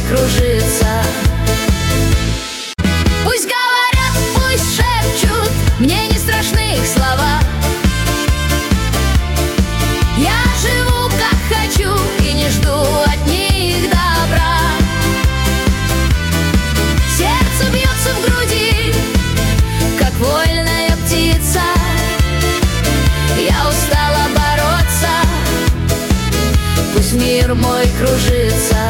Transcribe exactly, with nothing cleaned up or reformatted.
кружится. Пусть говорят, пусть шепчут, мне не страшны их слова. Я живу как хочу и не жду от них добра. Сердце бьется в груди, как вольная птица. Я устала бороться, пусть мир мой кружится.